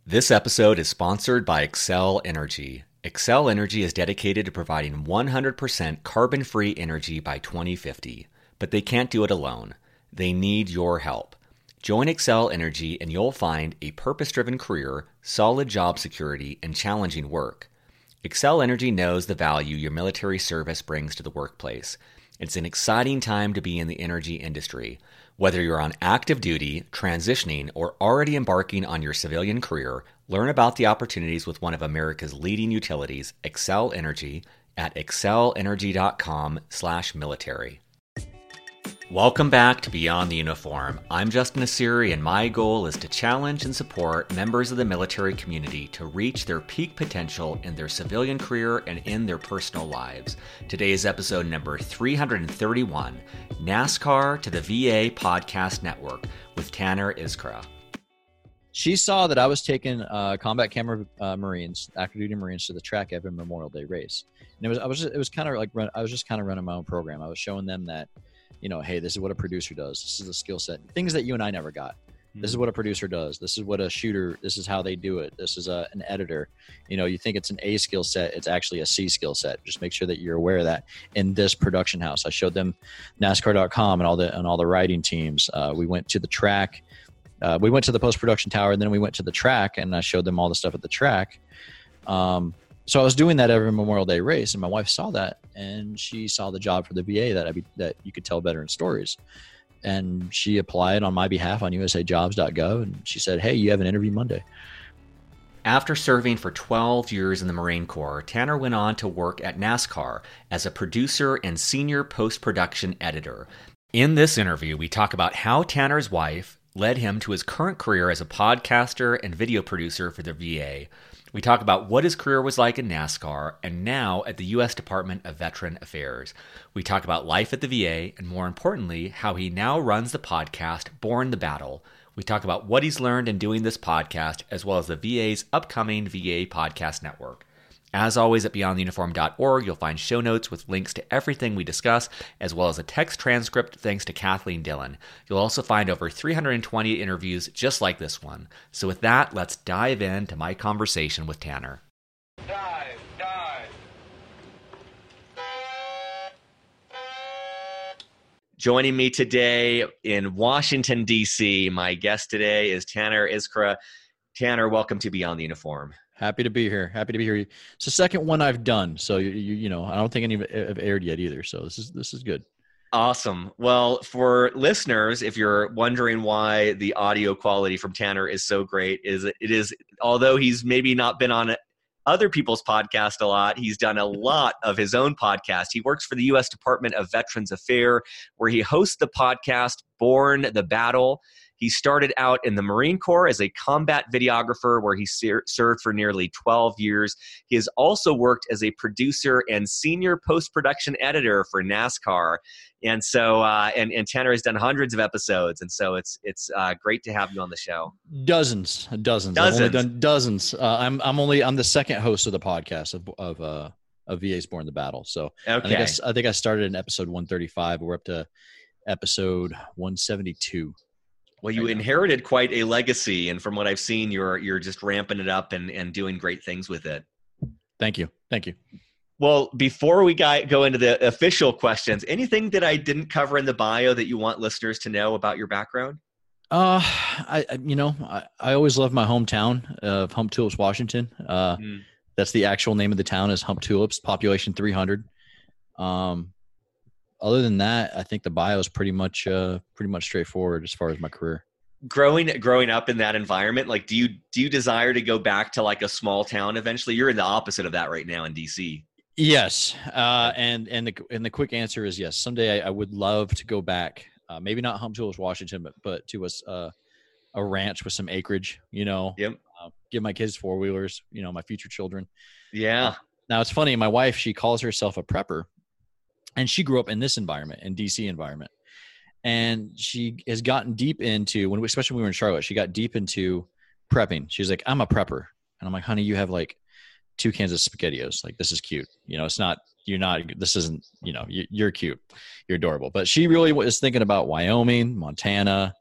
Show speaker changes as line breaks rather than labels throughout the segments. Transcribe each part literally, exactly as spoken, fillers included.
This episode is sponsored by Xcel Energy. Xcel Energy is dedicated to providing one hundred percent carbon-free energy by twenty fifty, but they can't do it alone. They need your help. Join Xcel Energy and you'll find a purpose-driven career, solid job security, and challenging work. Xcel Energy knows the value your military service brings to the workplace. It's an exciting time to be in the energy industry. Whether you're on active duty, transitioning, or already embarking on your civilian career, learn about the opportunities with one of America's leading utilities, Xcel Energy, at xcelenergy.com slash military. Welcome back to Beyond the Uniform. I'm Justin Nassiri, and my goal is to challenge and support members of the military community to reach their peak potential in their civilian career and in their personal lives. Today is episode number three hundred thirty-one, NASCAR to the V A Podcast Network, with Tanner Iskra.
She saw that I was taking uh, combat camera uh, Marines, active duty Marines, to the track every Memorial Day race, and it was I was just, it was kind of like run, I was just kind of running my own program. I was showing them that, you know, hey, this is what a producer does. This is a skill set. Things that you and I never got. Mm-hmm. This is what a producer does. This is what a shooter, this is how they do it. This is a, an editor. You know, you think it's an A skill set. It's actually a C skill set. Just make sure that you're aware of that. In this production house, I showed them NASCAR dot com and all the, and all the writing teams. Uh, we went to the track. Uh, we went to the post-production tower, and then we went to the track, and I showed them all the stuff at the track. Um, So I was doing that every Memorial Day race, and my wife saw that, and she saw the job for the V A that I be, that you could tell veteran stories, and she applied on my behalf on U S A jobs dot gov, and she said, "Hey, you have an interview Monday."
After serving for twelve years in the Marine Corps, Tanner went on to work at NASCAR as a producer and senior post-production editor. In this interview, we talk about how Tanner's wife led him to his current career as a podcaster and video producer for the V A. We talk about what his career was like in NASCAR and now at the U S Department of Veteran Affairs. We talk about life at the V A and, more importantly, how he now runs the podcast Born the Battle. We talk about what he's learned in doing this podcast, as well as the V A's upcoming V A Podcast Network. As always, at beyond the uniform dot org, you'll find show notes with links to everything we discuss, as well as a text transcript thanks to Kathleen Dillon. You'll also find over three hundred twenty interviews just like this one. So with that, let's dive into my conversation with Tanner.
Dive, dive.
Joining me today in Washington, D C, my guest today is Tanner Iskra. Tanner, welcome to Beyond the Uniform.
Happy to be here. Happy to be here. It's the second one I've done, so you you, you know I don't think any of it have aired yet either. So this is this is good.
Awesome. Well, for listeners, if you're wondering why the audio quality from Tanner is so great, is it is although he's maybe not been on other people's podcast a lot, he's done a lot of his own podcast. He works for the U S Department of Veterans Affairs, where he hosts the podcast Born the Battle. He started out in the Marine Corps as a combat videographer, where he ser- served for nearly twelve years. He has also worked as a producer and senior post-production editor for NASCAR. And so, uh, and, and Tanner has done hundreds of episodes. And so it's it's uh, great to have you on the show.
Dozens, dozens.
Dozens.
I've only done dozens. Uh, I'm I'm only I'm the second host of the podcast of of uh, of V A's Born the Battle. So
okay.
I think I, I think I started in episode one thirty-five. We're up to episode one seventy-two.
Well, you inherited quite a legacy, and from what I've seen, you're you're just ramping it up and, and doing great things with it.
Thank you. Thank you.
Well, before we got, go into the official questions, anything that I didn't cover in the bio that you want listeners to know about your background?
Uh, I, I you know, I, I always love my hometown of Hump Tulips, Washington. Uh, mm. That's the actual name of the town, is Hump Tulips, population three hundred. Um, Other than that, I think the bio is pretty much uh, pretty much straightforward as far as my career.
Growing growing up in that environment, like do you do you desire to go back to like a small town eventually? You're in the opposite of that right now in D C.
Yes, uh, and and the and the quick answer is yes. Someday I, I would love to go back. Uh, maybe not Hump Tulips, Washington, but but to a uh, a ranch with some acreage. You know,
yep.
Uh, give my kids four wheelers. You know, my future children.
Yeah.
Uh, now it's funny. My wife, she calls herself a prepper. And she grew up in this environment, in D C environment. And she has gotten deep into, when we, especially when we were in Charlotte, she got deep into prepping. She's like, I'm a prepper. And I'm like, honey, you have like two cans of SpaghettiOs. Like, this is cute. You know, it's not, you're not, this isn't, you know, you, you're cute. You're adorable. But she really was thinking about Wyoming, Montana,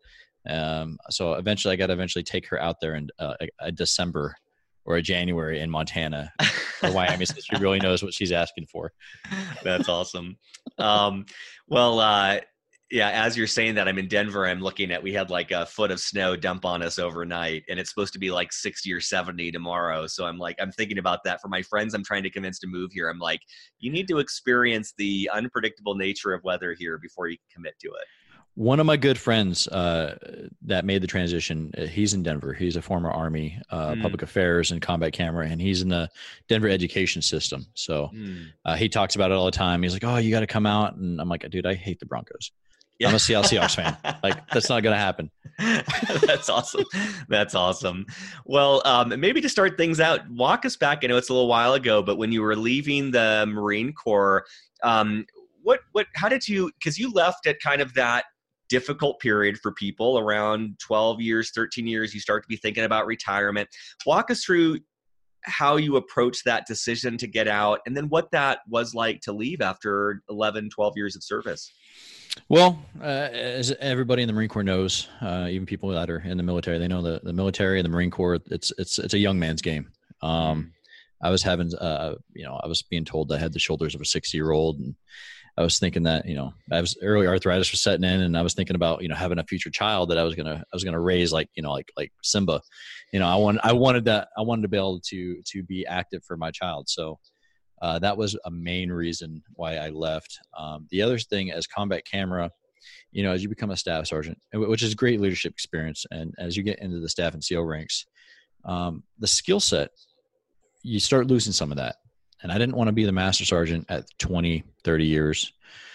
Um, so eventually I got to eventually take her out there in uh, a, a December or a January in Montana or Wyoming, since she really knows what she's asking for.
That's awesome. Um, well, uh, yeah, as you're saying that, I'm in Denver. I'm looking at, we had like a foot of snow dump on us overnight, and it's supposed to be like sixty or seventy tomorrow. So I'm like, I'm thinking about that for my friends I'm trying to convince to move here. I'm like, you need to experience the unpredictable nature of weather here before you can commit to it.
One of my good friends uh, that made the transition, uh, he's in Denver. He's a former Army uh,
Mm.
public affairs and combat camera, and he's in the Denver education system. So
Mm.
uh, he talks about it all the time. He's like, oh, you got to come out. And I'm like, dude, I hate the Broncos.
Yeah.
I'm a Seattle Seahawks fan. Like, that's not going to happen.
That's awesome. That's awesome. Well, um, maybe to start things out, walk us back. I know it's a little while ago, but when you were leaving the Marine Corps, um, what, what, how did you, because you left at kind of that difficult period for people around twelve years, thirteen years, you start to be thinking about retirement. Walk us through how you approached that decision to get out, and then what that was like to leave after eleven, twelve years of service.
Well, uh, as everybody in the Marine Corps knows, uh, even people that are in the military, they know the, the military and the Marine Corps, it's, it's, it's a young man's game. Um, I was having, uh, you know, I was being told I had the shoulders of a sixty year old, and I was thinking that, you know, I was early arthritis was setting in, and I was thinking about, you know, having a future child that I was going to, I was going to raise like, you know, like, like Simba, you know, I want, I wanted that, I wanted to be able to, to be active for my child. So, uh, that was a main reason why I left. Um, the other thing as combat camera, you know, as you become a staff sergeant, which is great leadership experience. And as you get into the staff and SEAL ranks, um, the skill set, you start losing some of that. And I didn't want to be the master sergeant at twenty, thirty years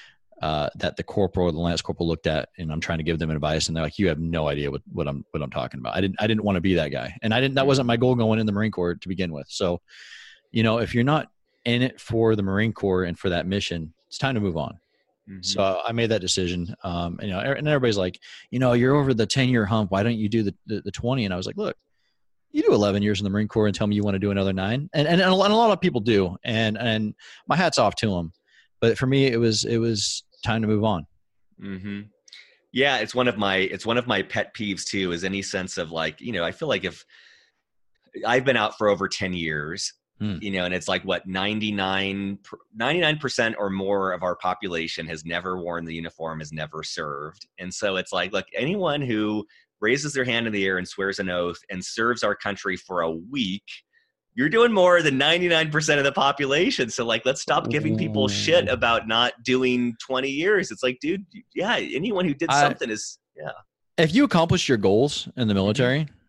uh, that the corporal or the lance corporal looked at, and I'm trying to give them advice, and they're like, you have no idea what, what I'm what I'm talking about. I didn't I didn't want to be that guy. And I didn't that wasn't my goal going in the Marine Corps to begin with. So, you know, if you're not in it for the Marine Corps and for that mission, it's time to move on. Mm-hmm. So I made that decision. Um, and, you know, and everybody's like, you know, you're over the ten year hump. Why don't you do the, the, the twenty? And I was like, look, you do eleven years in the Marine Corps and tell me you want to do another nine. And, and, and a lot of people do. And, and my hat's off to them. But for me, it was, it was time to move on.
Mm-hmm. Yeah. It's one of my, it's one of my pet peeves too, is any sense of like, you know, I feel like if I've been out for over ten years, hmm. you know, and it's like what, ninety-nine, ninety-nine percent or more of our population has never worn the uniform, has never served. And so it's like, look, anyone who raises their hand in the air and swears an oath and serves our country for a week, you're doing more than ninety-nine percent of the population. So like, let's stop giving people shit about not doing twenty years. It's like, dude, yeah, anyone who did something I, is, yeah.
If you accomplish your goals in the military, mm-hmm.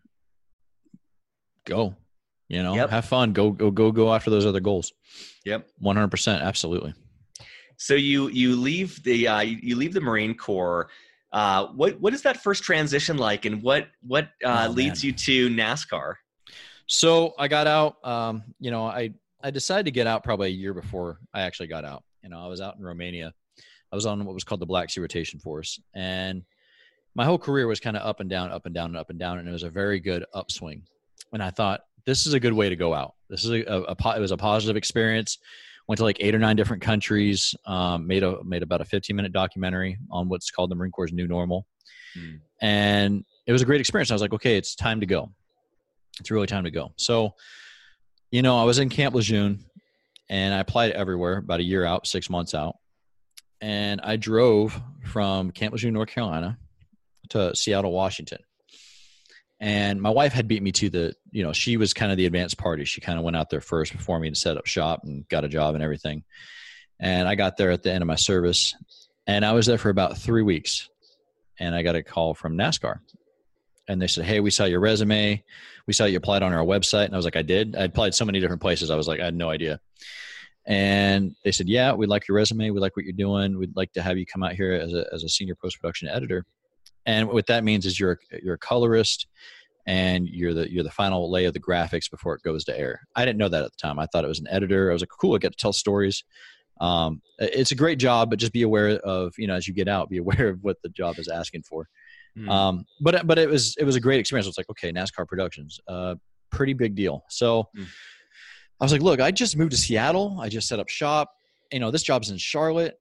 go, you know, yep. have fun, go, go, go, go after those other goals.
Yep.
one hundred percent. Absolutely.
So you, you leave the, uh, you, you leave the Marine Corps. Uh, what, what is that first transition like, and what, what, uh, oh, leads you to NASCAR?
So I got out, um, you know, I, I decided to get out probably a year before I actually got out. You know, I was out in Romania. I was on what was called the Black Sea Rotation Force. And my whole career was kind of up and down, up and down, and up and down. And it was a very good upswing. And I thought, this is a good way to go out. This is a, a, a it was a positive experience. Went to like eight or nine different countries, um, made a, made about a fifteen minute documentary on what's called the Marine Corps' new normal. Hmm. And it was a great experience. I was like, okay, it's time to go. It's really time to go. So, you know, I was in Camp Lejeune and I applied everywhere about a year out, six months out. And I drove from Camp Lejeune, North Carolina to Seattle, Washington. And my wife had beat me to the, you know, she was kind of the advanced party. She kind of went out there first before me to set up shop and got a job and everything. And I got there at the end of my service and I was there for about three weeks. And I got a call from NASCAR. And they said, hey, we saw your resume. We saw you applied on our website. And I was like, I did. I applied so many different places. I was like, I had no idea. And they said, yeah, we like your resume. We like what you're doing. We'd like to have you come out here as a, as a senior post-production editor. And what that means is you're you're a colorist and you're the you're the final lay of the graphics before it goes to air. I didn't know that at the time. I thought it was an editor. I was like, cool, I get to tell stories. Um, it's a great job, but just be aware of, you know, as you get out, be aware of what the job is asking for. Mm. Um, but but it was it was a great experience. It was like, okay, NASCAR Productions, uh, pretty big deal. So mm. I was like, look, I just moved to Seattle. I just set up shop. You know, this job's in Charlotte.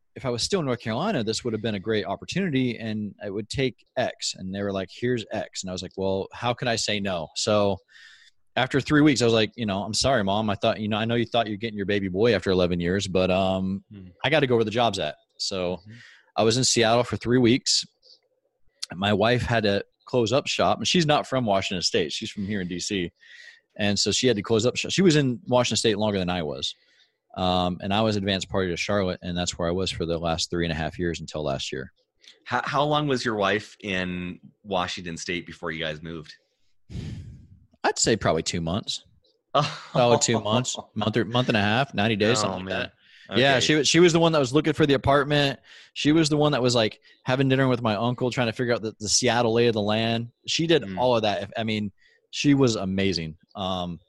if I was still in North Carolina, this would have been a great opportunity and it would take X. And they were like, here's X. And I was like, well, how could I say no? So after three weeks, I was like, you know, I'm sorry, Mom. I thought, you know, I know you thought you're getting your baby boy after eleven years, but um, mm-hmm. I got to go where the job's at. So mm-hmm. I was in Seattle for three weeks. My wife had to close up shop, and she's not from Washington State. She's from here in D C. And so she had to close up shop. She was in Washington State longer than I was. Um, and I was advanced party to Charlotte, and that's where I was for the last three and a half years until last year.
How, how long was your wife in Washington State before you guys moved?
I'd say probably two months. Oh, oh two months, month or month and a half, ninety days,
oh,
something like
man.
that.
Okay.
Yeah, she was she was the one that was looking for the apartment. She was the one that was like having dinner with my uncle, trying to figure out the, the Seattle lay of the land. She did mm. all of that. I mean, she was amazing. Um,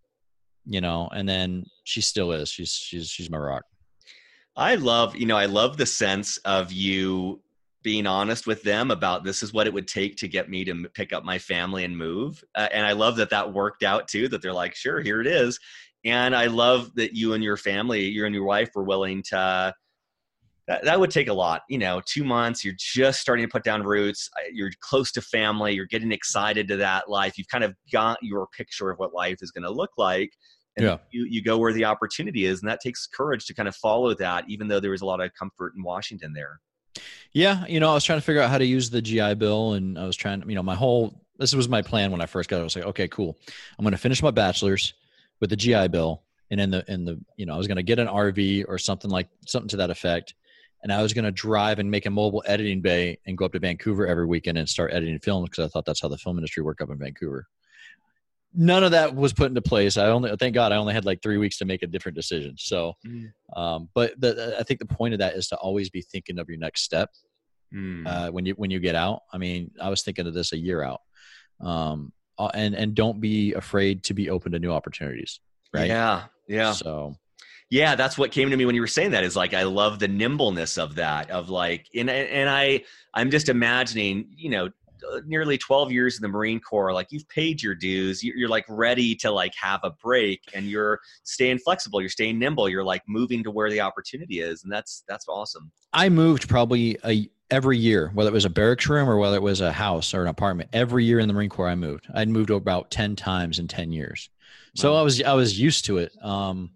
you know, and then she still is. She's she's she's my rock.
I love, you know, I love the sense of you being honest with them about this is what it would take to get me to pick up my family and move. Uh, and I love that that worked out too, that they're like, sure, here it is. And I love that you and your family, you and your wife were willing to, that, that would take a lot, you know, two months, you're just starting to put down roots. You're close to family. You're getting excited to that life. You've kind of got your picture of what life is going to look like. And
yeah.
you, you go where the opportunity is. And that takes courage to kind of follow that, even though there was a lot of comfort in Washington there.
Yeah. You know, I was trying to figure out how to use the G I Bill, and I was trying to, you know, my whole, this was my plan when I first got it. I was like, okay, cool. I'm going to finish my bachelor's with the G I Bill. And in the, in the, you know, I was going to get an R V or something like something to that effect. And I was going to drive and make a mobile editing bay and go up to Vancouver every weekend and start editing films, because I thought that's how the film industry worked up in Vancouver. None of that was put into place. I only, thank God, I only had like three weeks to make a different decision. So, mm. um, but the, I think the point of that is to always be thinking of your next step mm. uh, when you when you get out. I mean, I was thinking of this a year out, um, and and don't be afraid to be open to new opportunities. Right?
Yeah, yeah.
So,
yeah, that's what came to me when you were saying that. Is like I love the nimbleness of that. Of like, and and I I'm just imagining, you know, nearly twelve years in the Marine Corps, like you've paid your dues, you're like ready to like have a break, and you're staying flexible, you're staying nimble, you're like moving to where the opportunity is. And that's, that's awesome.
I moved probably a, every year, whether it was a barracks room or whether it was a house or an apartment. Every year in the Marine Corps, I moved. I'd moved about ten times in ten years. So wow. I was, I was used to it. Um,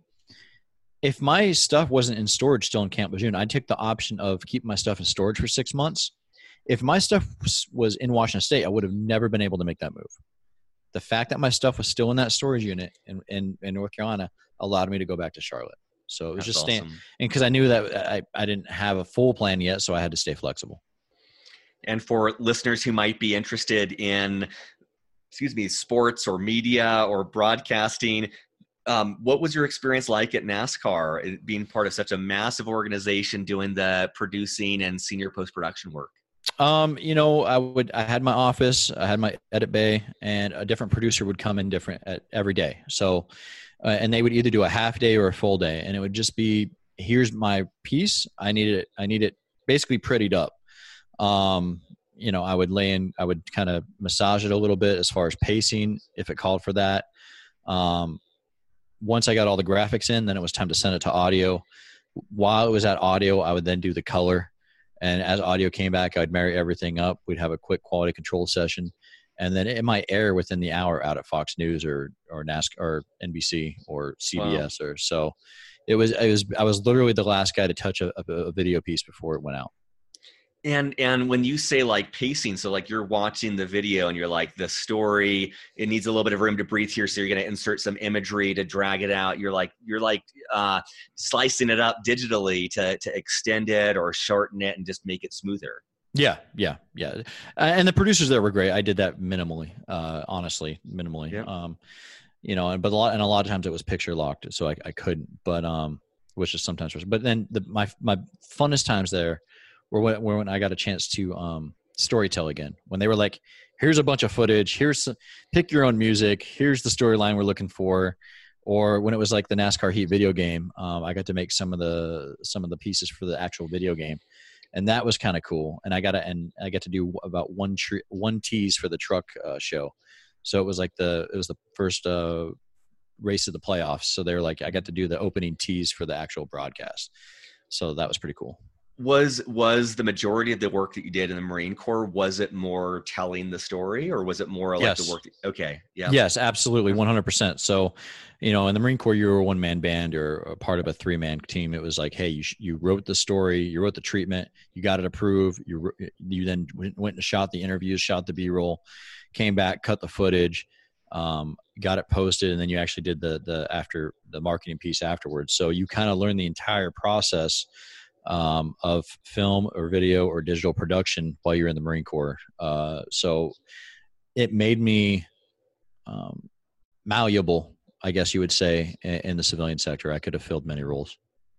if my stuff wasn't in storage still in Camp Lejeune, I'd take the option of keeping my stuff in storage for six months. If my stuff was, was in Washington State, I would have never been able to make that move. The fact that my stuff was still in that storage unit in, in, in North Carolina allowed me to go back to Charlotte. So it was That's just staying.
Awesome.
And because I knew that I, I didn't have a full plan yet, so I had to stay flexible.
And for listeners who might be interested in, excuse me, sports or media or broadcasting, Um, what was your experience like at NASCAR, being part of such a massive organization, doing the producing and senior post-production work?
Um, you know, I would, I had my office, I had my edit bay, and a different producer would come in different at every day. So, uh, and they would either do a half day or a full day, and it would just be, here's my piece. I need it. I need it basically prettied up. Um, you know, I would lay in, I would kind of massage it a little bit as far as pacing, if it called for that. Um, once I got all the graphics in, then it was time to send it to audio. While it was at audio, I would then do the color. And as audio came back, I'd marry everything up. We'd have a quick quality control session. And then it might air within the hour out at Fox News or, or NASCAR or N B C or C B S. Wow. Or so it was, it was, I was literally the last guy to touch a, a, a video piece before it went out.
And and when you say like pacing, so like you're watching the video and you're like, the story, it needs a little bit of room to breathe here, so you're going to insert some imagery to drag it out. You're like you're like uh, slicing it up digitally to to extend it or shorten it and just make it smoother.
Yeah, yeah, yeah. Uh, and the producers there were great. I did that minimally, uh, honestly, minimally.
Yeah.
Um, you know, and but a lot and a lot of times it was picture locked, so I, I couldn't. But um, which is sometimes. But then the my my funnest times there were when, were when I got a chance to um, storytell again. When they were like, here's a bunch of footage, here's some, pick your own music, here's the storyline we're looking for. Or when it was like the NASCAR Heat video game, um, I got to make some of the some of the pieces for the actual video game, and that was kind of cool. And I got to and I got to do about one tre- one tease for the truck uh, show. So it was like the it was the first uh, race of the playoffs. So they were like, I got to do the opening tease for the actual broadcast. So that was pretty cool.
Was was the majority of the work that you did in the Marine Corps, was it more telling the story, or was it more like
Yes.
the work? That, okay. Yeah.
Yes, absolutely. one hundred percent. So, you know, in the Marine Corps, you were a one man band or a part of a three man team. It was like, hey, you, sh- you wrote the story, you wrote the treatment, you got it approved. You, you then went and shot the interviews, shot the B-roll, came back, cut the footage, um, got it posted. And then you actually did the, the, after the marketing piece afterwards. So you kind of learned the entire process um, of film or video or digital production while you're in the Marine Corps. Uh, so it made me um, malleable, I guess you would say, in, in the civilian sector. I could have filled many roles.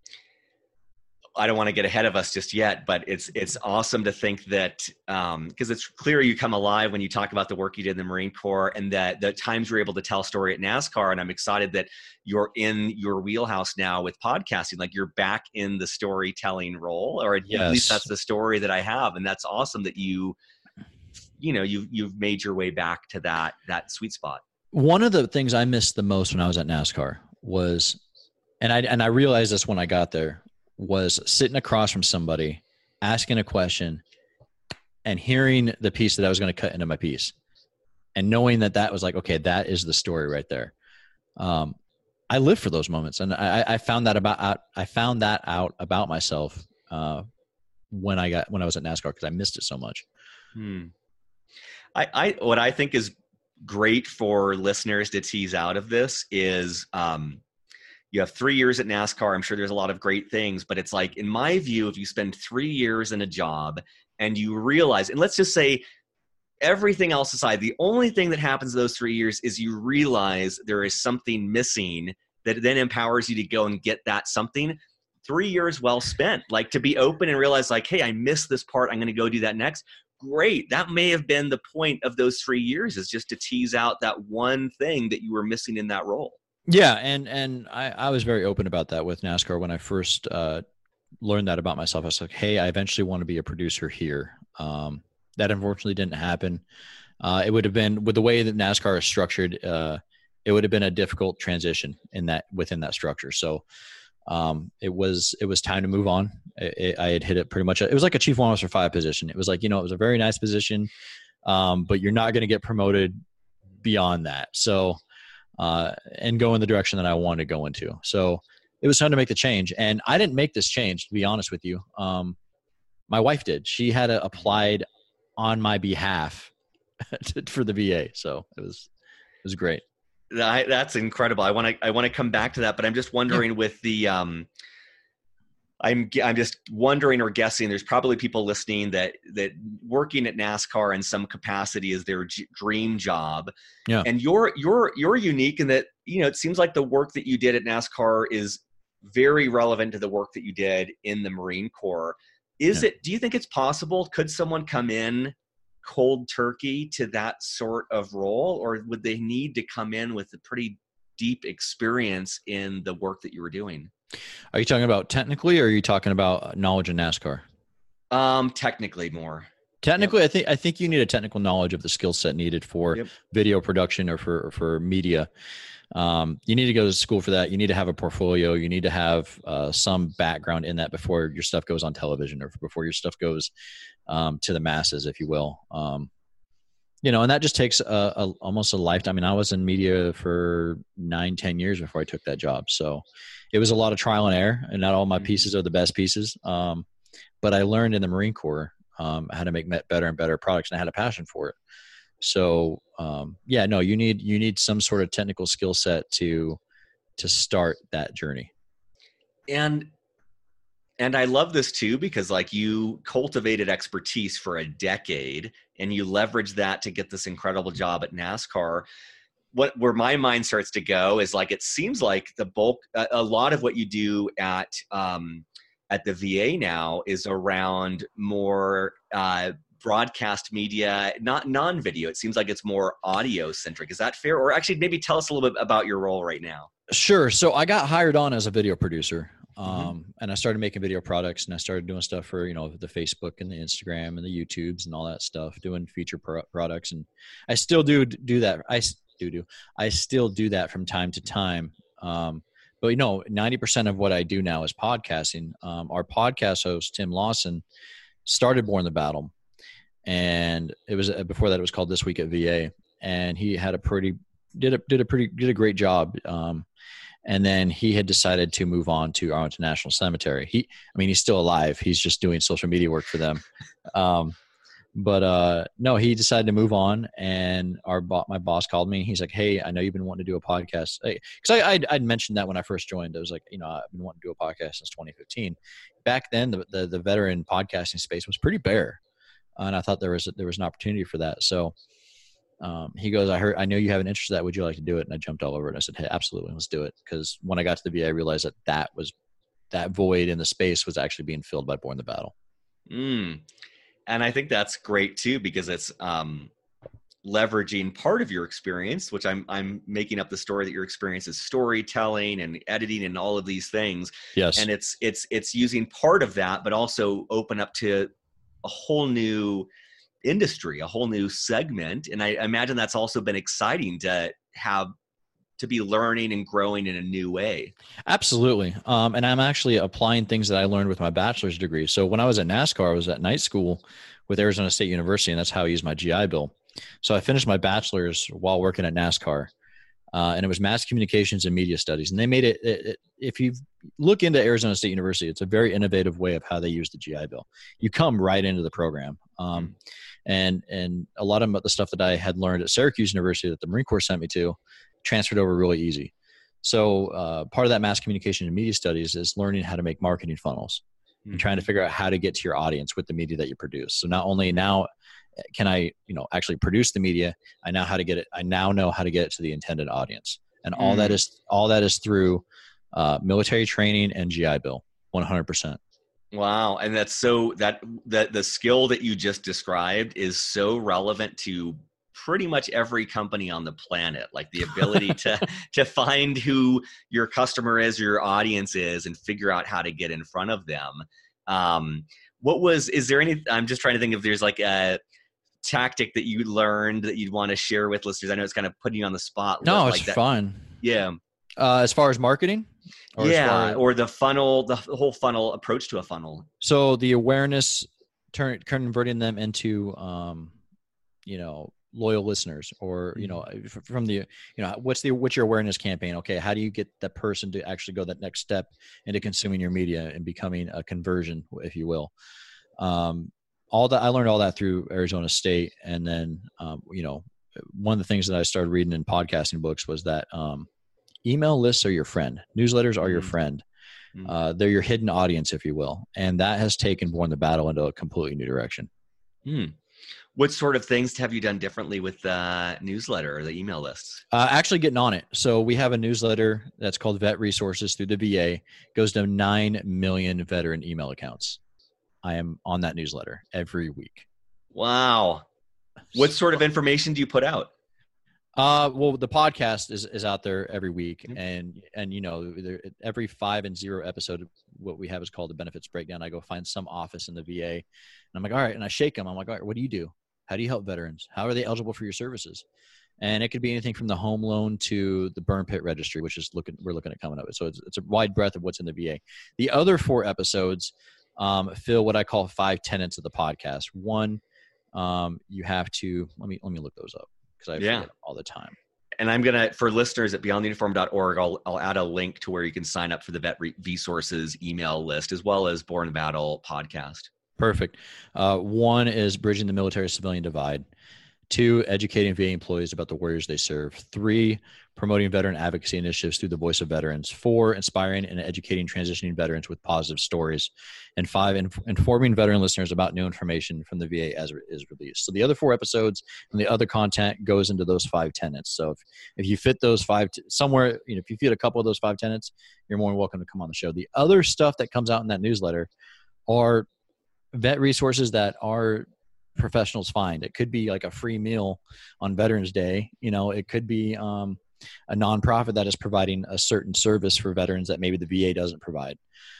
I don't want to get ahead of us just yet, but it's it's awesome to think that um, because it's clear you come alive when you talk about the work you did in the Marine Corps, and that the times you're able to tell a story at NASCAR. And I'm excited that you're in your wheelhouse now with podcasting. Like you're back in the storytelling role, or at
Yes.
least that's the story that I have. And that's awesome that you, you know, you've you've made your way back to that that sweet spot.
One of the things I missed the most when I was at NASCAR was, and I and I realized this when I got there, was sitting across from somebody, asking a question, and hearing the piece that I was going to cut into my piece, and knowing that that was like, okay, that is the story right there. Um, I live for those moments, and I, I found that about out, I found that out about myself uh, when I got when I was at NASCAR, because I missed it so much.
Hmm. I, I what I think is great for listeners to tease out of this is um, you have three years at NASCAR. I'm sure there's a lot of great things, but it's like, in my view, if you spend three years in a job and you realize, and let's just say everything else aside, the only thing that happens in those three years is you realize there is something missing that then empowers you to go and get that something. Three years well spent, like to be open and realize like, hey, I missed this part. I'm going to go do that next. Great. That may have been the point of those three years, is just to tease out that one thing that you were missing in that role.
Yeah, and and I, I was very open about that with NASCAR when I first uh, learned that about myself. I was like, hey, I eventually want to be a producer here. Um, that unfortunately didn't happen. Uh, it would have been, with the way that NASCAR is structured, uh, it would have been a difficult transition in that within that structure. So um, it was it was time to move on. It, it, I had hit it pretty much. It was like a Chief One Officer Five position. It was like, you know, it was a very nice position, um, but you're not going to get promoted beyond that. So. Uh, and go in the direction that I wanted to go into. So it was time to make the change. And I didn't make this change, to be honest with you. Um, my wife did. She had uh, applied on my behalf to, for the V A. So it was, it was great.
That, that's incredible. I want to, I want to come back to that, but I'm just wondering yeah. with the, um, I'm I'm just wondering or guessing there's probably people listening that that working at NASCAR in some capacity is their g- dream job.
Yeah.
And you're you're you're unique in that, you know, it seems like the work that you did at NASCAR is very relevant to the work that you did in the Marine Corps. Is yeah. it, do you think it's possible? Could someone come in cold turkey to that sort of role, or would they need to come in with a pretty deep experience in the work that you were doing?
Are you talking about technically, or are you talking about knowledge in NASCAR?
Um, technically more.
Technically, yep. I think I think you need a technical knowledge of the skill set needed for yep. video production or for or for media. Um, you need to go to school for that. You need to have a portfolio. You need to have uh, some background in that before your stuff goes on television, or before your stuff goes um, to the masses, if you will. Um, you know, and that just takes a, a, almost a lifetime. I mean, I was in media for nine, ten years before I took that job. So it was a lot of trial and error, and not all my pieces are the best pieces. Um, but I learned in the Marine Corps um, how to make better and better products, and I had a passion for it. So um, yeah, no, you need, you need some sort of technical skill set to, to start that journey.
And, and I love this too, because like you cultivated expertise for a decade and you leveraged that to get this incredible job at NASCAR. What, where my mind starts to go is like, it seems like the bulk, a, a lot of what you do at, um, at the V A now is around more, uh, broadcast media, not non-video. It seems like it's more audio centric. Is that fair? Or actually maybe tell us a little bit about your role right now.
Sure. So I got hired on as a video producer. Um,
Mm-hmm.
and I started making video products, and I started doing stuff for, you know, the Facebook and the Instagram and the YouTubes and all that stuff, doing feature pro- products. And I still do do that. I do do, I still do that from time to time. Um, but you know, ninety percent of what I do now is podcasting. Um, our podcast host, Tim Lawson, started Born the Battle. And it was uh, before that, it was called This Week at V A. And he had a pretty, did a, did a pretty, did a great job. Um, and then he had decided to move on to Arlington National Cemetery. He, I mean, he's still alive. He's just doing social media work for them. Um, But uh, no, he decided to move on, and our bo- my boss called me. He's like, "Hey, I know you've been wanting to do a podcast." Because I, I I'd, I'd mentioned that when I first joined. I was like, you know, I've been wanting to do a podcast since twenty fifteen. Back then, the the, the veteran podcasting space was pretty bare, uh, and I thought there was there was an opportunity for that. So um, he goes, "I heard, I know you have an interest in that. Would you like to do it?" And I jumped all over it. And I said, "Hey, absolutely, let's do it." Because when I got to the V A, I realized that that was that void in the space was actually being filled by Born the Battle.
Mm. And I think that's great too, because it's um, leveraging part of your experience, which I'm I'm making up the story that your experience is storytelling and editing and all of these things.
Yes.
And it's it's it's using part of that, but also open up to a whole new industry, a whole new segment. And I imagine that's also been exciting to have to be learning and growing in a new way.
Absolutely. Um, and I'm actually applying things that I learned with my bachelor's degree. So when I was at NASCAR, I was at night school with Arizona State University, and that's how I used my G I Bill. So I finished my bachelor's while working at NASCAR, uh, and it was mass communications and media studies. And they made it, it, it, if you look into Arizona State University, it's a very innovative way of how they use the G I Bill. You come right into the program. Um, mm-hmm. And and a lot of the stuff that I had learned at Syracuse University that the Marine Corps sent me to transferred over really easy. So uh, part of that mass communication and media studies is learning how to make marketing funnels mm-hmm. and trying to figure out how to get to your audience with the media that you produce. So not only now can I, you know, actually produce the media, I know how to get it. I now know how to get it to the intended audience. And all mm. that is, all that is through uh, military training and G I Bill, one hundred percent.
Wow. And that's so that, that the skill that you just described is so relevant to pretty much every company on the planet, like the ability to, to find who your customer is, or your audience is, and figure out how to get in front of them. Um, what was, is there any, I'm just trying to think if there's like a tactic that you learned that you'd want to share with listeners. I know it's kind of putting you on the spot.
No,
like
it's
that.
fun.
Yeah.
Uh, as far as marketing?
Or yeah. As or the funnel, the whole funnel approach to a funnel.
So the awareness, turn, converting them into, um, you know, loyal listeners, or, you know, from the, you know, what's the, what's your awareness campaign? Okay. How do you get that person to actually go that next step into consuming your media and becoming a conversion, if you will? Um, all that, I learned all that through Arizona State. And then, um, you know, one of the things that I started reading in podcasting books was that, um, email lists are your friend. Newsletters are your friend. Mm-hmm. Uh, they're your hidden audience, if you will. And that has taken Born the Battle into a completely new direction.
Hmm. What sort of things have you done differently with the newsletter or the email lists?
Uh, actually getting on it. So we have a newsletter that's called Vet Resources through the V A. It goes to nine million veteran email accounts. I am on that newsletter every week.
Wow. What sort of information do you put out?
Uh, well, the podcast is, is out there every week, mm-hmm. and, and, you know, there, every five and zero episode, what we have is called the benefits breakdown. I go find some office in the V A, and I'm like, all right. And I shake them. I'm like, all right, what do you do? How do you help veterans? How are they eligible for your services? And it could be anything from the home loan to the burn pit registry, which is looking, we're looking at coming up. So it's, it's a wide breadth of what's in the V A. The other four episodes, um, fill what I call five tenets of the podcast. One, um, you have to, let me, let me look those up, because I
yeah.
forget all the time.
And I'm going to, for listeners at beyond the uniform dot org, I'll, I'll add a link to where you can sign up for the Vet Resources email list, as well as Born the Battle podcast.
Perfect. Uh, one is bridging the military-civilian divide. Two, educating V A employees about the warriors they serve. Three, promoting veteran advocacy initiatives through the Voice of Veterans. Four, inspiring and educating transitioning veterans with positive stories. And five, inf- informing veteran listeners about new information from the V A as it is released. So the other four episodes and the other content goes into those five tenets. So if, if you fit those five, t- somewhere, you know, if you fit a couple of those five tenets, you're more than welcome to come on the show. The other stuff that comes out in that newsletter are vet resources that are professionals find. It could be like a free meal on Veterans Day. You know, it could be um, a nonprofit that is providing a certain service for veterans that maybe the V A doesn't provide.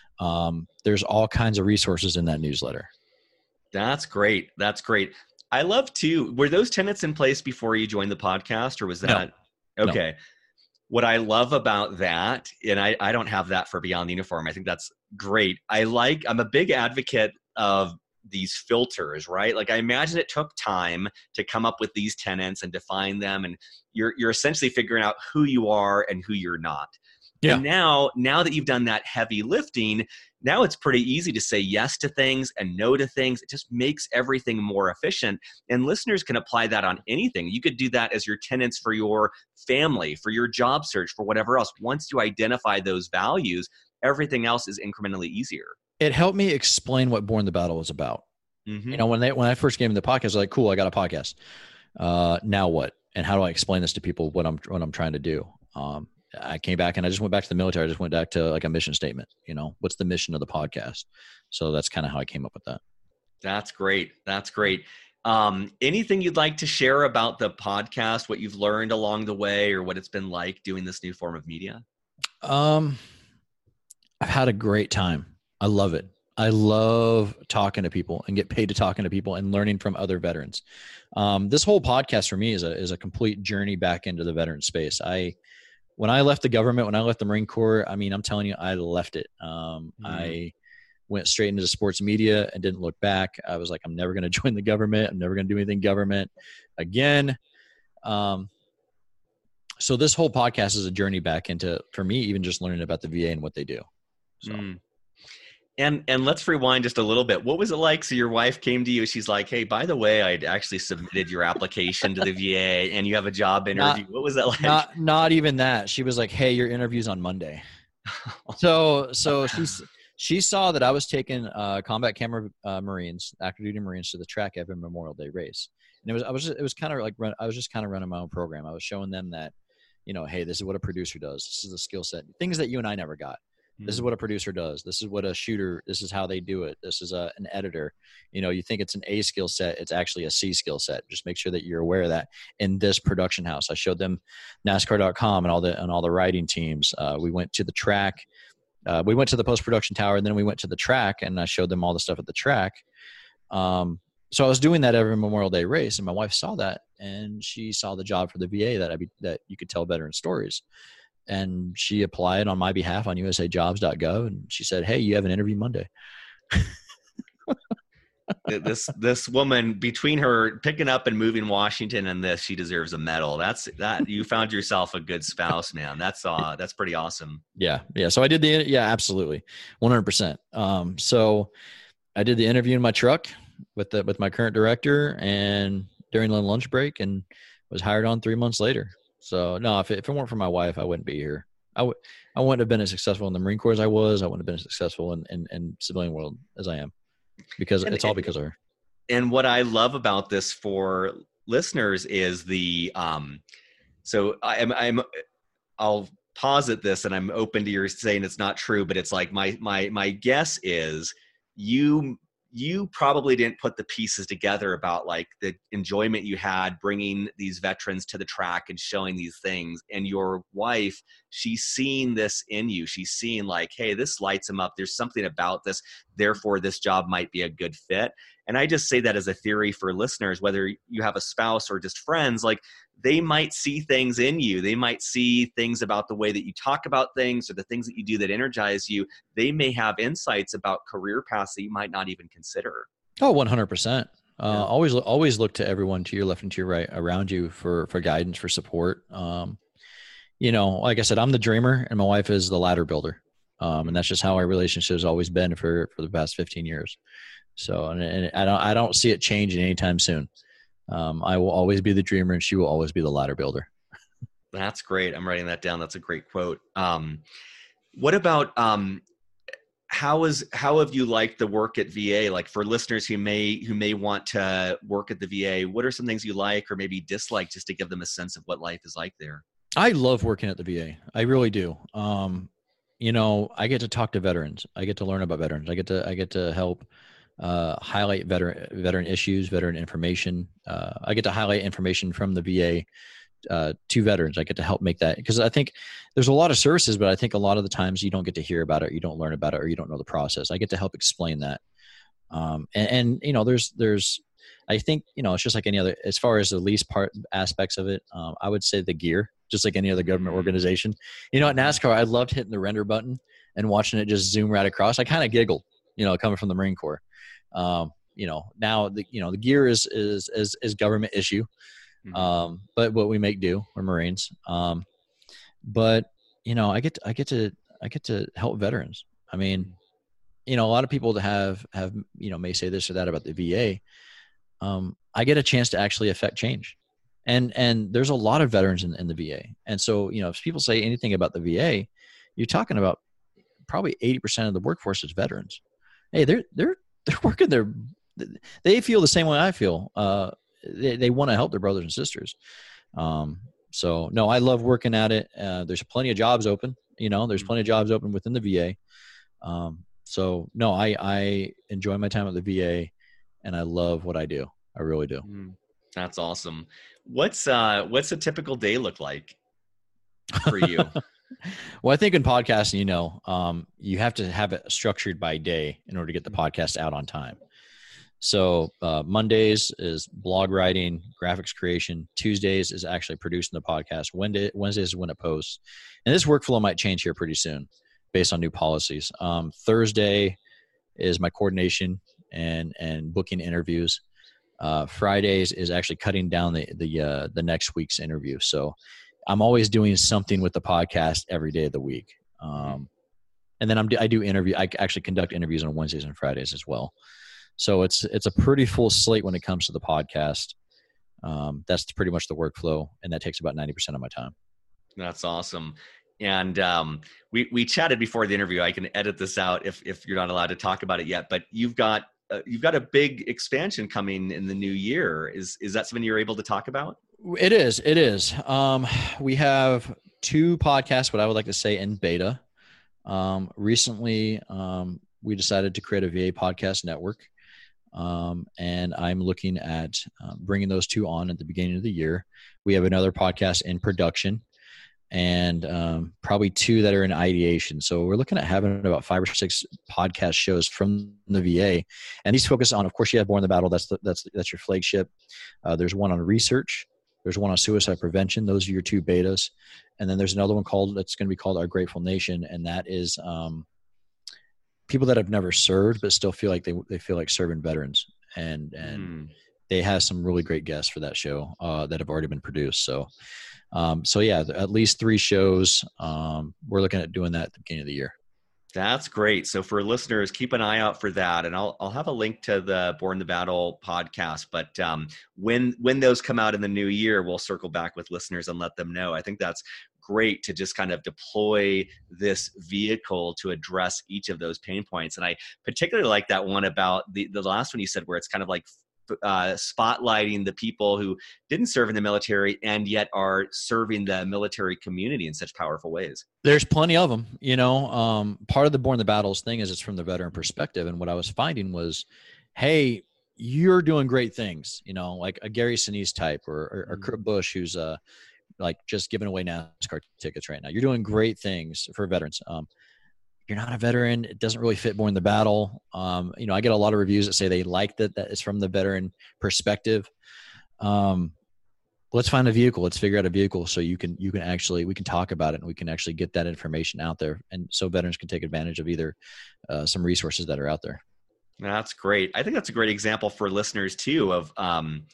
Um, there's all kinds of resources in that newsletter.
That's great. That's great. I love to, were those tenets in place before you joined the podcast, or was that?
No.
Okay. No. what I love about that, and I, I don't have that for Beyond the Uniform. I think that's great. I like, I'm a big advocate of these filters, right? Like I imagine it took time to come up with these tenets and define them. And you're, you're essentially figuring out who you are and who you're not.
Yeah.
And now, now that you've done that heavy lifting, now it's pretty easy to say yes to things and no to things. It just makes everything more efficient. And listeners can apply that on anything. You could do that as your tenets for your family, for your job search, for whatever else. Once you identify those values, everything else is incrementally easier.
It helped me explain what Born the Battle was about.
Mm-hmm.
You know, when they when I first came in the podcast, I was like, cool, I got a podcast. Uh, now what? And how do I explain this to people, what I'm what I'm trying to do? Um, I came back and I just went back to the military. I just went back to like a mission statement. You know, what's the mission of the podcast? So that's kind of how I came up with that.
That's great. That's great. Um, anything you'd like to share about the podcast, what you've learned along the way, or what it's been like doing this new form of media?
Um, I've had a great time. I love it. I love talking to people and get paid to talking to people and learning from other veterans. Um, this whole podcast for me is a is a complete journey back into the veteran space. I when I left the government, when I left the Marine Corps, I mean, I'm telling you, I left it. Um, mm-hmm. I went straight into sports media and didn't look back. I was like, I'm never going to join the government. I'm never going to do anything government again. Um, so this whole podcast is a journey back into, for me, even just learning about the V A and what they do. So.
Mm. And and let's rewind just a little bit. What was it like? So your wife came to you. She's like, hey, by the way, I'd actually submitted your application to the V A and you have a job interview. Not, what was that like?
Not, not even that. She was like, hey, your interview's on Monday. so so she's, she saw that I was taking uh, combat camera uh, Marines, active duty Marines to the track Evan Memorial Day race. And it was, I was, just, it was kind of like, run, I was just kind of running my own program. I was showing them that, you know, hey, this is what a producer does. This is a skill set, things that you and I never got. This is what a producer does. This is what a shooter, this is how they do it. This is a, an editor. You know, you think it's an A skill set. It's actually a C skill set. Just make sure that you're aware of that in this production house. I showed them NASCAR dot com and all the, and all the writing teams. Uh, we went to the track. Uh, we went to the post-production tower and then we went to the track and I showed them all the stuff at the track. Um, so I was doing that every Memorial Day race and my wife saw that and she saw the job for the V A that I be, that you could tell veteran stories. And she applied on my behalf on U S A jobs dot gov. And she said, hey, you have an interview Monday.
this this woman, between her picking up and moving Washington and this, she deserves a medal. That's that you found yourself a good spouse, man. That's uh that's pretty awesome.
Yeah. Yeah. So I did the, yeah, absolutely. one hundred percent. Um, so I did the interview in my truck with the, with my current director and during the lunch break and was hired on three months later. So no, if it, if it weren't for my wife, I wouldn't be here. I would, I wouldn't have been as successful in the Marine Corps as I was. I wouldn't have been as successful in, in, in civilian world as I am because and, it's all because of her.
And what I love about this for listeners is the, um, so I'm, I'm, I'll posit this and I'm open to your saying it's not true, but it's like my, my, my guess is you, you probably didn't put the pieces together about like the enjoyment you had bringing these veterans to the track and showing these things. And your wife, she's seen this in you. She's seen like, hey, this lights him up. There's something about this. Therefore, this job might be a good fit. And I just say that as a theory for listeners, whether you have a spouse or just friends, like they might see things in you. They might see things about the way that you talk about things or the things that you do that energize you. They may have insights about career paths that you might not even consider.
Oh, one hundred percent. Uh,
yeah.
Always, always look to everyone to your left and to your right around you for, for guidance, for support. Um, you know, like I said, I'm the dreamer and my wife is the ladder builder. Um, and that's just how our relationship has always been for, for the past fifteen years. So, and, and I don't, I don't see it changing anytime soon. Um, I will always be the dreamer and she will always be the ladder builder.
That's great. I'm writing that down. That's a great quote. Um, what about, um, how is, how have you liked the work at V A? Like for listeners who may, who may want to work at the V A, what are some things you like or maybe dislike just to give them a sense of what life is like there?
I love working at the V A. I really do. Um, you know, I get to talk to veterans. I get to learn about veterans. I get to, I get to help uh, highlight veteran, veteran issues, veteran information. Uh, I get to highlight information from the V A uh, to veterans. I get to help make that because I think there's a lot of services, but I think a lot of the times you don't get to hear about it, you don't learn about it, or you don't know the process. I get to help explain that. Um, and, and, you know, there's, there's, I think, you know, it's just like any other, as far as the least part aspects of it, um, I would say the gear, just like any other government organization. You know, at NASCAR, I loved hitting the render button and watching it just zoom right across. I kind of giggled, you know, coming from the Marine Corps. Um, you know, now the, you know, the gear is, is, is, is government issue.
Mhm.
Um, but what we make do, we're Marines. Um, but you know, I get, to, I get to, I get to help veterans. I mean, you know, a lot of people that have, have, you know, may say this or that about the V A. Um, I get a chance to actually affect change. And, and there's a lot of veterans in, in the V A. And so, you know, if people say anything about the V A, you're talking about probably eighty percent of the workforce is veterans. Hey, they're, they're, they're working their, they feel the same way I feel. Uh, they, they want to help their brothers and sisters. Um, so no, I love working at it. Uh, there's plenty of jobs open, you know, there's plenty of jobs open within the V A. Um, so no, I, I enjoy my time at the V A and I love what I do. I really do.
Mm, that's awesome. What's, uh, what's a typical day look like for you?
Well, I think in podcasting, you know, um, you have to have it structured by day in order to get the podcast out on time. So uh, Mondays is blog writing, graphics creation. Tuesdays is actually producing the podcast. Wednesday, Wednesdays is when it posts. And this workflow might change here pretty soon based on new policies. Um, Thursday is my coordination and, and booking interviews. Uh, Fridays is actually cutting down the, the, uh, the next week's interview. So I'm always doing something with the podcast every day of the week. Um, and then I'm, I do interview. I actually conduct interviews on Wednesdays and Fridays as well. So it's, it's a pretty full slate when it comes to the podcast. Um, that's pretty much the workflow. And that takes about ninety percent of my time.
That's awesome. And um, we, we chatted before the interview. I can edit this out if, if you're not allowed to talk about it yet, but you've got, uh, you've got a big expansion coming in the new year. Is, is that something you're able to talk about?
It is. It is. Um, we have two podcasts, what I would like to say, in beta. Um, recently, um, we decided to create a V A podcast network. Um, and I'm looking at uh, bringing those two on at the beginning of the year. We have another podcast in production and um, probably two that are in ideation. So we're looking at having about five or six podcast shows from the V A. And these focus on, of course, you have Born the Battle. That's the, that's that's your flagship. Uh, there's one on research. There's one on suicide prevention. Those are your two betas. And then there's another one called, that's going to be called Our Grateful Nation. And that is um, people that have never served, but still feel like they, they feel like serving veterans. And, and mm. they have some really great guests for that show uh, that have already been produced. So, um, so yeah, at least three shows. Um, we're looking at doing that at the beginning of the year.
That's great. So for listeners, keep an eye out for that. And I'll, I'll have a link to the Born the Battle podcast, but um, when, when those come out in the new year, we'll circle back with listeners and let them know. I think that's great to just kind of deploy this vehicle to address each of those pain points. And I particularly like that one about the, the last one you said, where it's kind of like uh, spotlighting the people who didn't serve in the military and yet are serving the military community in such powerful ways.
There's plenty of them, you know. Um, part of the Born the Battles thing is it's from the veteran perspective. And what I was finding was, hey, you're doing great things, you know, like a Gary Sinise type or, or, or Kurt Busch, who's uh, like just giving away NASCAR tickets right now. You're doing great things for veterans. Um, you're not a veteran. It doesn't really fit Born the Battle. Um, you know, I get a lot of reviews that say they like that, that it's from the veteran perspective. Um, let's find a vehicle. Let's figure out a vehicle so you can, you can actually, we can talk about it and we can actually get that information out there. And so veterans can take advantage of either uh, some resources that are out there.
That's great. I think that's a great example for listeners too of, um,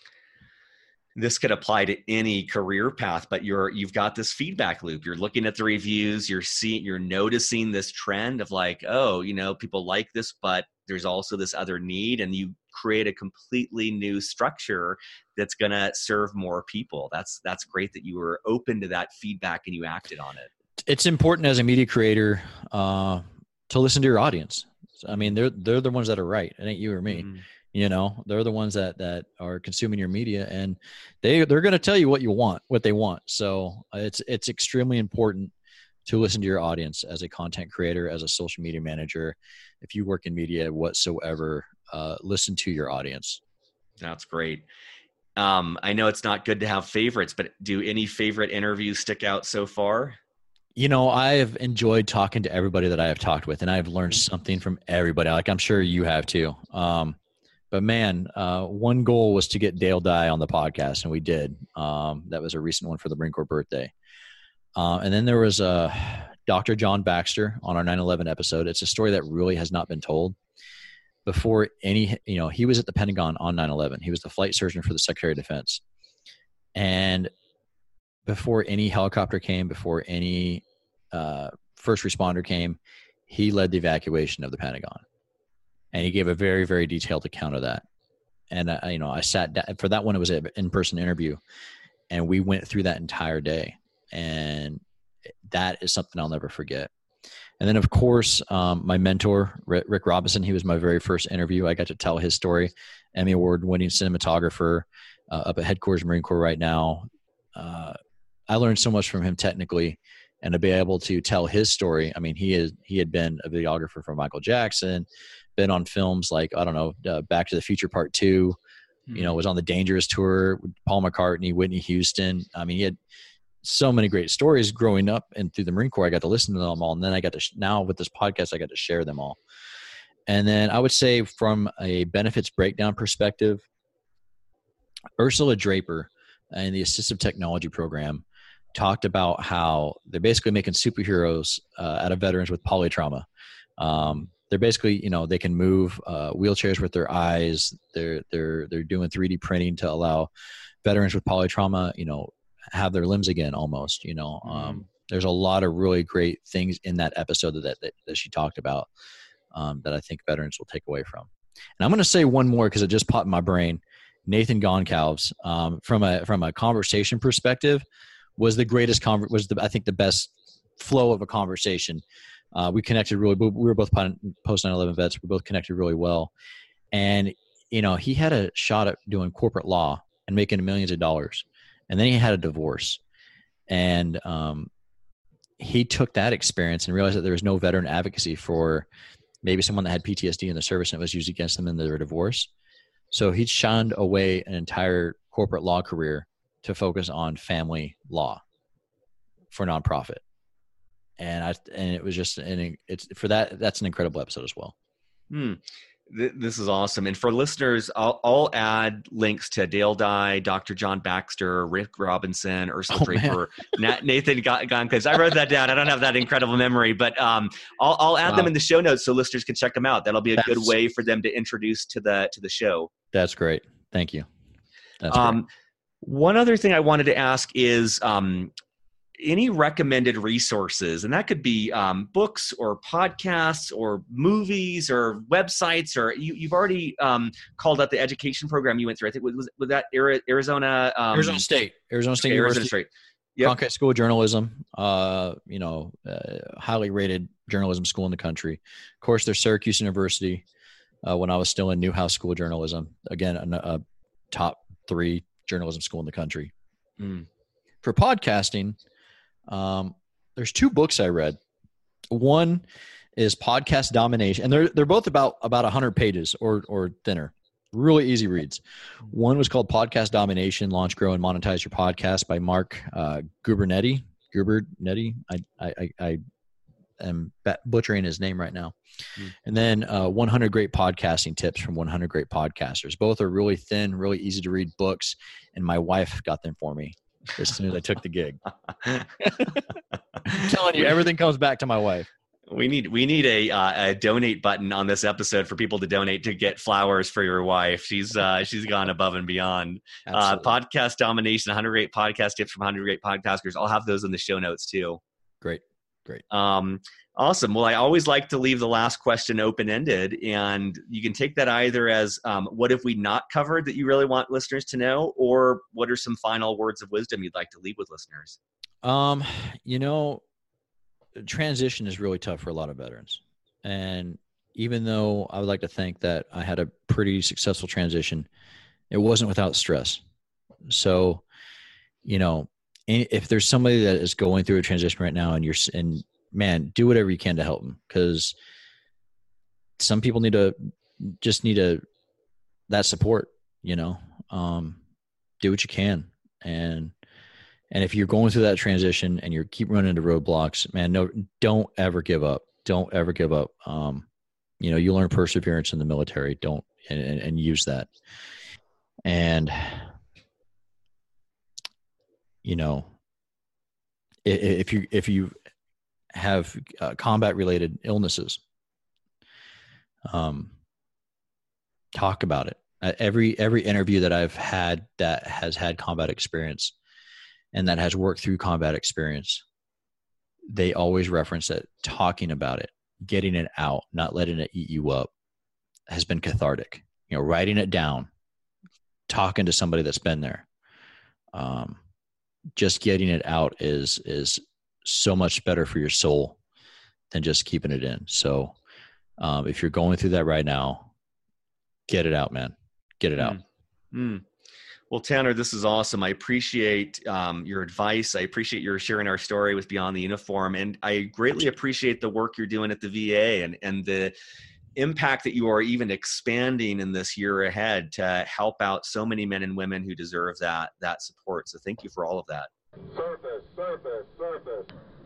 this could apply to any career path, but you're, you've got this feedback loop. You're looking at the reviews, you're seeing, you're noticing this trend of like, oh, you know, people like this, but there's also this other need, and you create a completely new structure that's going to serve more people. That's, that's great that you were open to that feedback and you acted on it.
It's important as a media creator uh, to listen to your audience. I mean, they're, they're the ones that are right. It ain't you or me. Mm-hmm. You know, they're the ones that, that are consuming your media, and they, they're going to tell you what you want, what they want. So it's, it's extremely important to listen to your audience as a content creator, as a social media manager. If you work in media whatsoever, uh, listen to your audience.
That's great. Um, I know it's not good to have favorites, but do any favorite interviews stick out so far?
You know, I have enjoyed talking to everybody that I have talked with, and I have learned something from everybody. Like I'm sure you have too. Um, but man, uh, one goal was to get Dale Dye on the podcast, and we did. Um, that was a recent one for the Marine Corps birthday. Uh, and then there was uh, Doctor John Baxter on our nine eleven episode. It's a story that really has not been told. Before any, you know, he was at the Pentagon on nine eleven. He was the flight surgeon for the Secretary of Defense. And before any helicopter came, before any uh, first responder came, he led the evacuation of the Pentagon. And he gave a very, very detailed account of that. And, uh, you know, I sat down for that one. It was an in-person interview, and we went through that entire day. And that is something I'll never forget. And then, of course, um, my mentor, Rick Robinson, he was my very first interview. I got to tell his story. Emmy Award-winning cinematographer uh, up at Headquarters Marine Corps right now. Uh, I learned so much from him technically, and to be able to tell his story. I mean, he is he had been a videographer for Michael Jackson, been on films like, I don't know, uh, Back to the Future Part Two, mm-hmm. you know, was on the Dangerous Tour with Paul McCartney, Whitney Houston. I mean, he had so many great stories growing up, and through the Marine Corps, I got to listen to them all. And then I got to, sh- now with this podcast, I got to share them all. And then I would say from a benefits breakdown perspective, Ursula Draper and the Assistive Technology Program talked about how they're basically making superheroes uh, out of veterans with polytrauma. Um, they're basically, you know, they can move uh, wheelchairs with their eyes. They're, they're, they're doing three D printing to allow veterans with polytrauma, you know, have their limbs again almost, you know. Um, mm-hmm. There's a lot of really great things in that episode that, that, that she talked about um, that I think veterans will take away from. And I'm going to say one more because it just popped in my brain. Nathan Goncalves, um, from a, from a conversation perspective, was the greatest, con- was the, I think the best flow of a conversation. Uh, we connected really, we were both post nine eleven vets. We both connected really well. And, you know, he had a shot at doing corporate law and making millions of dollars. And then he had a divorce, and um, he took that experience and realized that there was no veteran advocacy for maybe someone that had P T S D in the service and it was used against them in their divorce. So he shunned away an entire corporate law career to focus on family law for nonprofit. And I, and it was just, and it's for that, that's an incredible episode as well.
Hmm. This is awesome. And for listeners, I'll, I'll add links to Dale Dye, Doctor John Baxter, Rick Robinson, Ursula
oh,
Draper, Nat, Nathan Goncalves. I wrote that down. I don't have that incredible memory, but um, I'll, I'll add wow. them in the show notes so listeners can check them out. That'll be a that's, good way for them to introduce to the to the show.
That's great. Thank you. That's
um,
great.
One other thing I wanted to ask is um, any recommended resources, and that could be um, books or podcasts or movies or websites, or you, you've already um, called out the education program you went through. I think was, was that Arizona? Um,
Arizona State, Arizona State
okay,
University.
Arizona State. Yep.
Cronkite School of Journalism, uh, you know, uh, highly rated journalism school in the country. Of course, there's Syracuse University. Uh, when I was still in Newhouse School of Journalism, again, a, a top three journalism school in the country.
Mm.
For podcasting, um, there's two books I read. One is Podcast Domination, and they're they're both about about one hundred pages or or thinner. Really easy reads. One was called Podcast Domination: Launch, Grow, and Monetize Your Podcast by Mark uh, Gubernetti. Gubernetti. I I I, I am butchering his name right now. Mm. And then uh, one hundred Great Podcasting Tips from one hundred Great Podcasters. Both are really thin, really easy to read books, and my wife got them for me as soon as I took the gig. I'm telling you, everything comes back to my wife.
We need we need a uh, a donate button on this episode for people to donate to get flowers for your wife. She's uh, she's gone above and beyond. Uh, podcast Domination, one hundred Great Podcast Tips from one hundred Great Podcasters. I'll have those in the show notes too.
Great, great.
Um, awesome. Well, I always like to leave the last question open ended, and you can take that either as um, what have we not covered that you really want listeners to know, or what are some final words of wisdom you'd like to leave with listeners?
Um, you know. Transition is really tough for a lot of veterans. And even though I would like to think that I had a pretty successful transition, it wasn't without stress. So, you know, if there's somebody that is going through a transition right now and you're, and man, do whatever you can to help them, because some people need to just need a, that support, you know, um, do what you can. And, And if you're going through that transition and you keep running into roadblocks, man, no, don't ever give up. Don't ever give up. Um, you know, you learn perseverance in the military. Don't and, and, and use that. And, you know, if you, if you have uh, combat related illnesses, um, talk about it. Uh, every, every interview that I've had that has had combat experience and that has worked through combat experience, they always reference that talking about it, getting it out, not letting it eat you up, has been cathartic. You know, writing it down, talking to somebody that's been there, um, just getting it out is is so much better for your soul than just keeping it in. So, um, if you're going through that right now, get it out, man. Get it out.
Mm. Mm. Well, Tanner, this is awesome. I appreciate um, your advice. I appreciate your sharing our story with Beyond the Uniform. And I greatly appreciate the work you're doing at the V A and, and the impact that you are even expanding in this year ahead to help out so many men and women who deserve that, that support. So thank you for all of that.
Surface, surface, surface.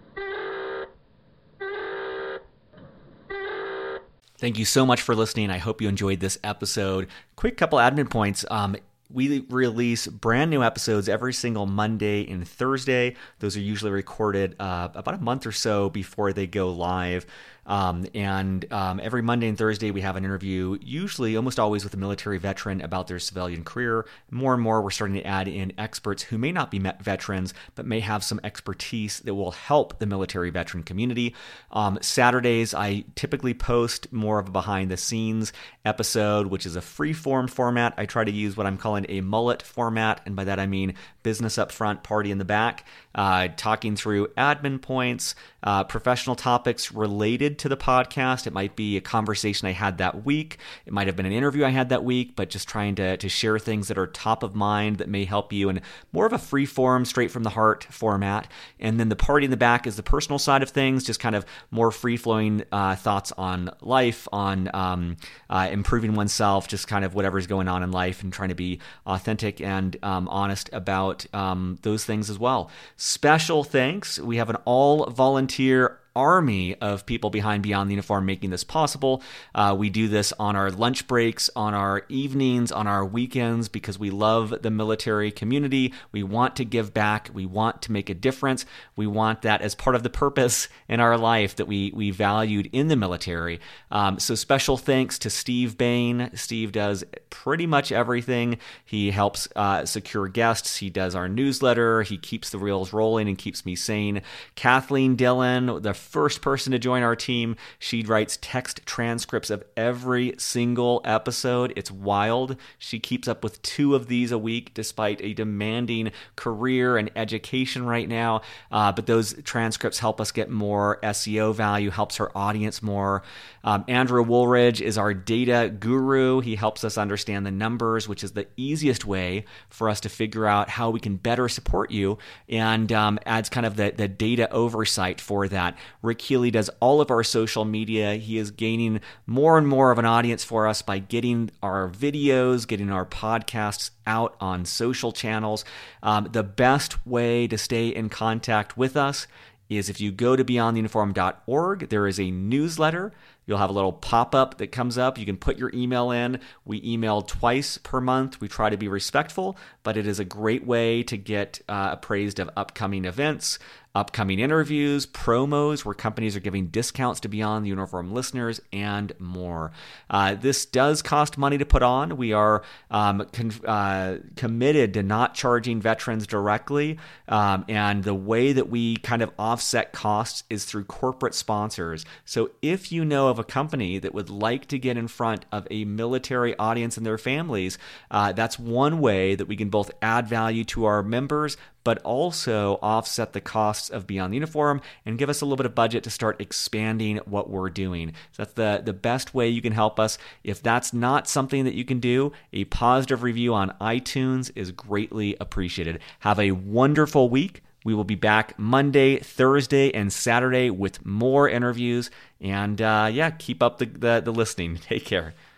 Thank you so much for listening. I hope you enjoyed this episode. Quick couple admin points. Um, We release brand new episodes every single Monday and Thursday. Those are usually recorded uh, about a month or so before they go live. Um, and um, every Monday and Thursday, we have an interview, usually almost always with a military veteran about their civilian career. More and more, we're starting to add in experts who may not be veterans, but may have some expertise that will help the military veteran community. Um, Saturdays, I typically post more of a behind-the-scenes episode, which is a free-form format. I try to use what I'm calling a mullet format, and by that I mean business up front, party in the back, uh, talking through admin points, uh, professional topics related to the podcast. It might be a conversation I had that week. It might have been an interview I had that week, but just trying to, to share things that are top of mind that may help you in more of a free form, straight from the heart format. And then the party in the back is the personal side of things, just kind of more free-flowing uh, thoughts on life, on um, uh, improving oneself, just kind of whatever's going on in life and trying to be authentic and um, honest about um, those things as well. Special thanks. We have an all-volunteer army of people behind Beyond the Uniform making this possible. Uh, we do this on our lunch breaks, on our evenings, on our weekends, because we love the military community. We want to give back. We want to make a difference. We want that as part of the purpose in our life that we we valued in the military. Um, so special thanks to Steve Bain. Steve does pretty much everything. He helps uh, secure guests. He does our newsletter. He keeps the reels rolling and keeps me sane. Kathleen Dillon, the first person to join our team. She writes text transcripts of every single episode. It's wild. She keeps up with two of these a week despite a demanding career and education right now. Uh, but those transcripts help us get more S E O value, helps her audience more. Um, Andrew Woolridge is our data guru. He helps us understand the numbers, which is the easiest way for us to figure out how we can better support you, and um, adds kind of the, the data oversight for that. Rick Healy does all of our social media. He is gaining more and more of an audience for us by getting our videos, getting our podcasts out on social channels. Um, the best way to stay in contact with us is if you go to beyond the uniform dot org, there is a newsletter. You'll have a little pop-up that comes up. You can put your email in. We email twice per month. We try to be respectful, but it is a great way to get uh, appraised of upcoming events, upcoming interviews, promos where companies are giving discounts to Beyond the Uniform listeners, and more. Uh, this does cost money to put on. We are um, con- uh, committed to not charging veterans directly, um, and the way that we kind of offset costs is through corporate sponsors. So if you know of a company that would like to get in front of a military audience and their families, uh, that's one way that we can both add value to our members, but also offset the costs of Beyond the Uniform and give us a little bit of budget to start expanding what we're doing. So that's the, the best way you can help us. If that's not something that you can do, a positive review on iTunes is greatly appreciated. Have a wonderful week. We will be back Monday, Thursday, and Saturday with more interviews. And uh, yeah, keep up the, the, the listening. Take care.